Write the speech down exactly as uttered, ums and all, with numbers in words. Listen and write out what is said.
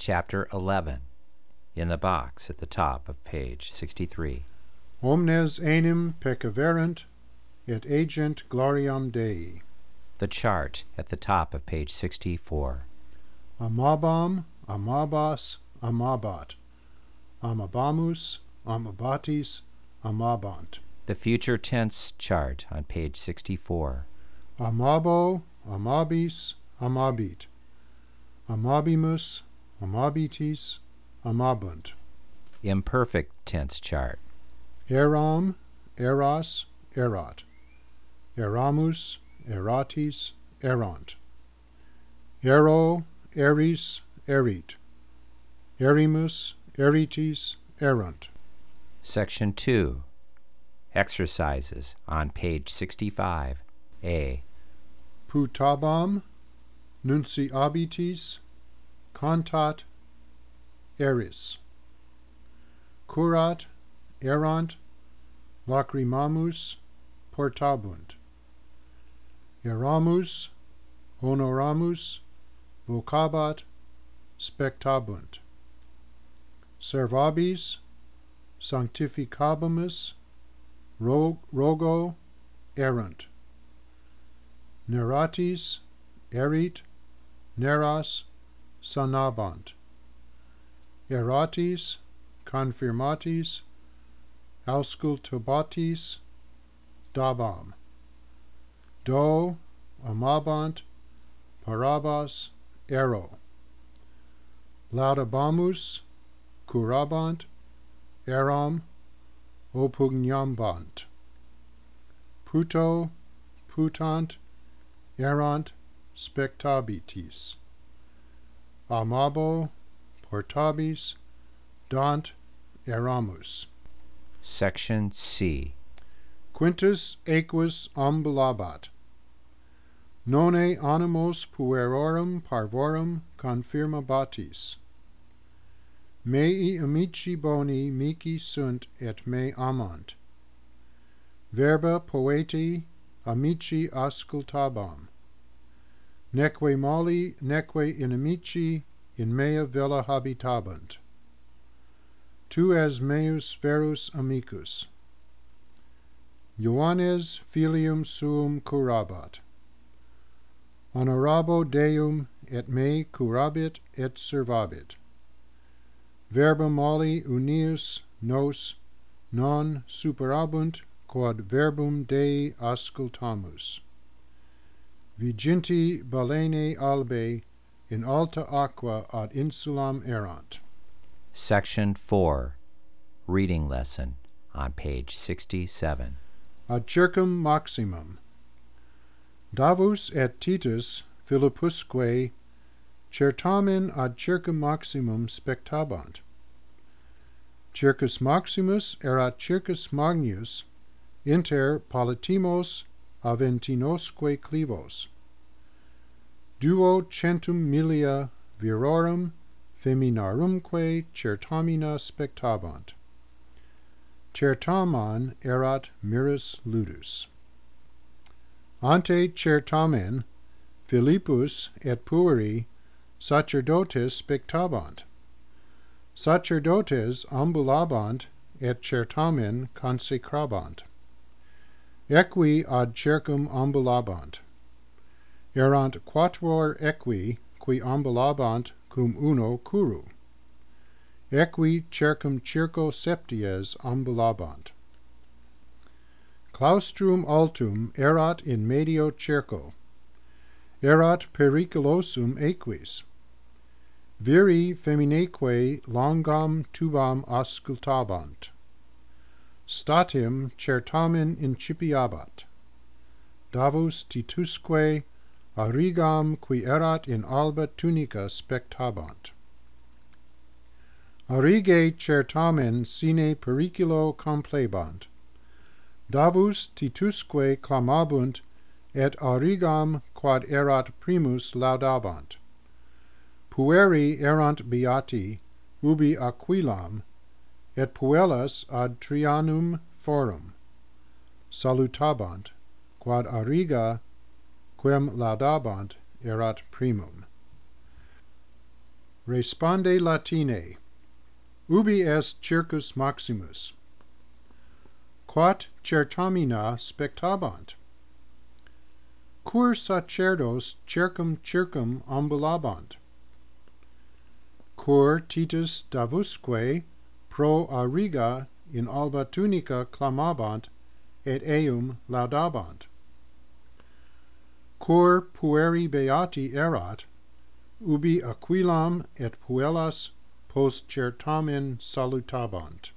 Chapter eleven, in the box at the top of page sixty-three. Omnes enim peccaverant, et agent gloriam Dei. The chart at the top of page sixty-four. Amabam, amabas, amabat. Amabamus, amabatis, amabant. The future tense chart on page sixty-four. Amabo, amabis, amabit. Amabimus, amabitis, amabunt. Imperfect tense chart. Eram, eras, erat. Eramus, eratis, erant. Ero, eris, erit. Erimus, eritis, erant. Section two. Exercises on page sixty-five. A. Putabam, nunciabitis, cantat, eris. Curat, erant, lacrimamus, portabunt. Eramus, honoramus, vocabat, spectabunt. Servabis, sanctificabimus, rogo, erant. Neratis, erit, neras, sanabant. Eratis, confirmatis, auscultabatis, dabam. Do, amabant, parabas, ero. Laudabamus, curabant, eram, oppugnambant. Puto, putant, erant, spectabitis. Amabo, portabis, dant, eramus. Section C. Quintus aequus ambulabat. Nonne animos puerorum parvorum confirmabatis. Mei amici boni mici sunt et me amant. Verba poeti amici ascultabam. Neque mali, neque inimici in mea villa habitabant. Tu es meus verus amicus. Ioannes filium suum curabat. Honorabo Deum et me curabit et servabit. Verba mali unius nos non superabunt quod verbum Dei ascultamus. Viginti balene albae in alta aqua ad insulam erant. Section four. Reading lesson on page sixty-seven. Ad circum maximum. Davus et Titus Philippusque certamen ad circum maximum spectabant. Circus maximus erat circus magnus inter Palatimos Aventinosque clivos. Duo centum milia virorum feminarumque certamina spectabant. Certamen erat mirus ludus. Ante certamen Philippus et pueri sacerdotes spectabant. Sacerdotes ambulabant et certamen consecrabant. Equi ad circum ambulabant. Erant quattuor equi qui ambulabant cum uno curu. Equi circum circo septies ambulabant. Claustrum altum erat in medio circo. Erat periculosum equis. Viri feminaeque longam tubam auscultabant. Statim certamen incipiabat. Davus Titusque arigam qui erat in alba tunica spectabant. Arige certamen sine periculo complebant. Davus Titusque clamabunt et arigam quod erat primus laudabant. Pueri erant beati ubi aquilam et puellas ad Trianum forum. Salutabant quod ariga quem laudabant erat primum. Responde Latine. Ubi est circus maximus? Quat certamina spectabant? Cur sacerdos circum circum ambulabant? Cur Titus Davusque pro a riga in alba tunica clamabant et eum laudabant? Cur pueri beati erat, ubi aquilam et puellas post certamen salutabant?